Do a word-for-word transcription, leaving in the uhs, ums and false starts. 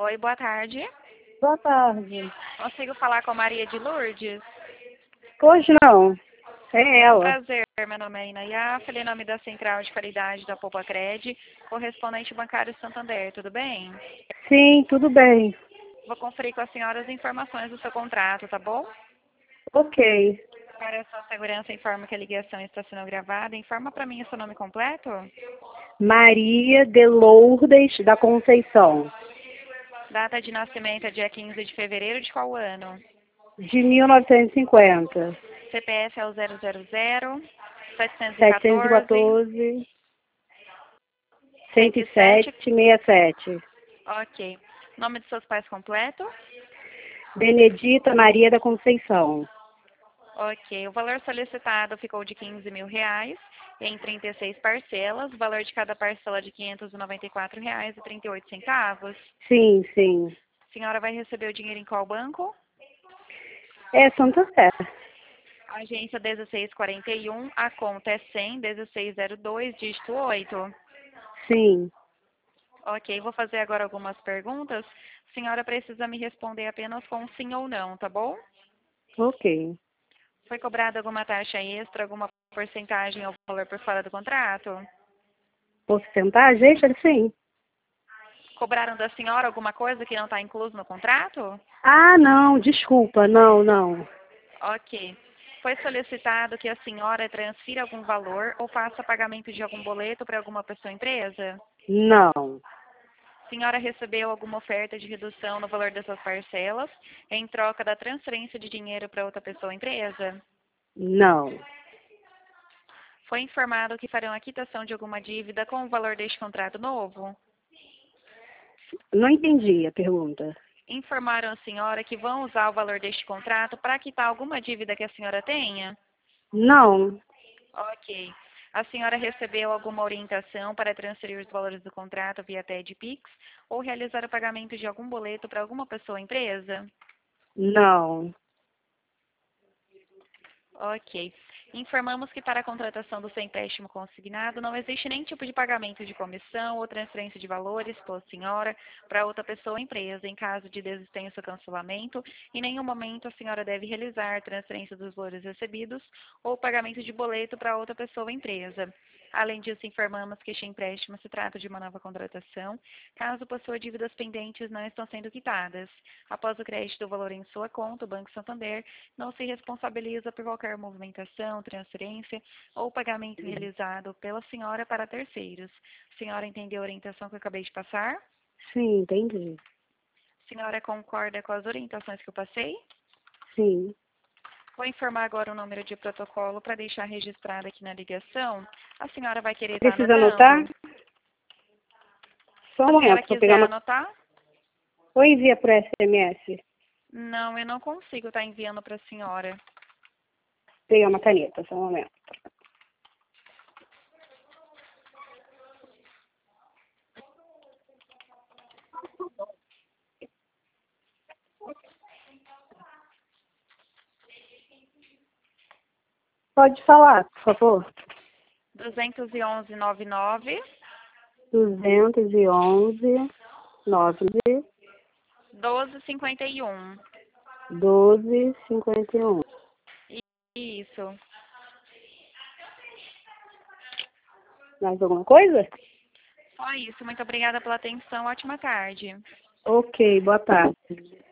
Oi, boa tarde. Boa tarde. Consigo falar com a Maria de Lourdes? Hoje não. É Muito ela. prazer, meu nome é Inaiá, falei em nome da Central de Qualidade da Poupa Cred, correspondente bancário Santander, tudo bem? Sim, tudo bem. Vou conferir com a senhora as informações do seu contrato, tá bom? Ok. Para a sua segurança, informo que a ligação está sendo gravada. Informa para mim o seu nome completo? Maria de Lourdes da Conceição, Data de nascimento é dia quinze de fevereiro de qual ano? de mil novecentos e cinquenta. C P F é o zero zero zero, setecentos e setecentos e quatorze, quatorze, cento cento e e sete. sete, sessenta e sete. Ok. Nome dos seus pais completo? Benedita Maria da Conceição. Ok. O valor solicitado ficou de quinze mil reais em trinta e seis parcelas. O valor de cada parcela de quinhentos e noventa e quatro reais e trinta e oito centavos. Sim, sim. A senhora vai receber o dinheiro em qual banco? É Santa Fé. Agência dezesseis quarenta e um, a conta é cem, dezesseis zero dois, dígito oito. Sim. Ok, vou fazer agora algumas perguntas. A senhora precisa me responder apenas com sim ou não, tá bom? Ok. Foi cobrada alguma taxa extra, alguma porcentagem ou valor por fora do contrato? Porcentagem extra? Sim. Cobraram da senhora alguma coisa que não está incluso no contrato? Ah, não. Desculpa. Não, não. Ok. Foi solicitado que a senhora transfira algum valor ou faça pagamento de algum boleto para alguma pessoa ou empresa? Não. A senhora recebeu alguma oferta de redução no valor dessas parcelas em troca da transferência de dinheiro para outra pessoa ou empresa? Não. Foi informado que farão a quitação de alguma dívida com o valor deste contrato novo? Não entendi a pergunta. Informaram a senhora que vão usar o valor deste contrato para quitar alguma dívida que a senhora tenha? Não. Ok. A senhora recebeu alguma orientação para transferir os valores do contrato via T E D Pix ou realizar o pagamento de algum boleto para alguma pessoa ou empresa? Não. Ok. Informamos que para a contratação do seu empréstimo consignado não existe nenhum tipo de pagamento de comissão ou transferência de valores pela senhora para outra pessoa ou empresa. Em caso de desistência ou cancelamento, em nenhum momento a senhora deve realizar transferência dos valores recebidos ou pagamento de boleto para outra pessoa ou empresa. Além disso, informamos que este empréstimo se trata de uma nova contratação, caso possua dívidas pendentes não estão sendo quitadas. Após o crédito do valor em sua conta, o Banco Santander não se responsabiliza por qualquer movimentação, transferência ou pagamento realizado pela senhora para terceiros. A senhora entendeu a orientação que eu acabei de passar? Sim, entendi. A senhora concorda com as orientações que eu passei? Sim. Vou informar agora o número de protocolo para deixar registrado aqui na ligação. A senhora vai querer estar Precisa anotar? anotando? Só Se um a senhora momento, vou pegar quiser uma... anotar? Ou envia por S M S. Não, eu não consigo estar enviando para a senhora. Vou pegar uma caneta, só um momento. Pode falar, por favor. dois um um, nove nove, duzentos e onze, nove, doze cinquenta e um. doze, cinquenta e um. Isso. Mais alguma coisa? Só isso. Muito obrigada pela atenção. Ótima tarde. Ok, boa tarde.